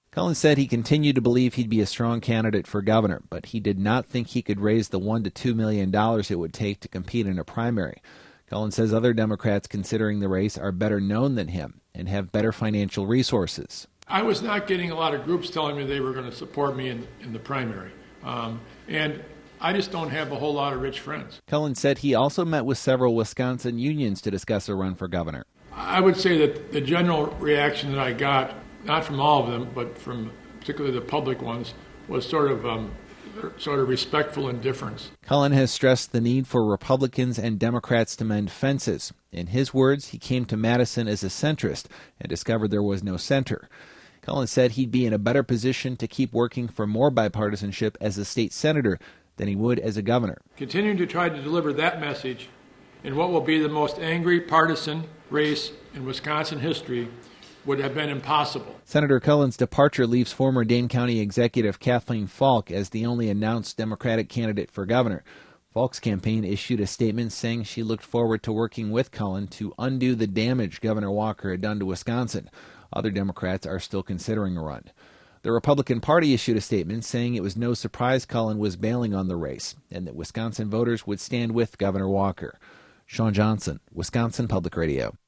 Cullen said he continued to believe he'd be a strong candidate for governor, but he did not think he could raise the $1 to $2 million it would take to compete in a primary. Cullen says other Democrats considering the race are better known than him and have better financial resources. I was not getting a lot of groups telling me they were going to support me in the primary. And I just don't have a whole lot of rich friends. Cullen said he also met with several Wisconsin unions to discuss a run for governor. I would say that the general reaction that I got, not from all of them, but from particularly the public ones, was sort of respectful indifference. Cullen has stressed the need for Republicans and Democrats to mend fences. In his words, he came to Madison as a centrist and discovered there was no center. Cullen said he'd be in a better position to keep working for more bipartisanship as a state senator than he would as a governor. Continuing to try to deliver that message in what will be the most angry partisan race in Wisconsin history would have been impossible. Senator Cullen's departure leaves former Dane County Executive Kathleen Falk as the only announced Democratic candidate for governor. Falk's campaign issued a statement saying she looked forward to working with Cullen to undo the damage Governor Walker had done to Wisconsin. Other Democrats are still considering a run. The Republican Party issued a statement saying it was no surprise Cullen was bailing on the race and that Wisconsin voters would stand with Governor Walker. Sean Johnson, Wisconsin Public Radio.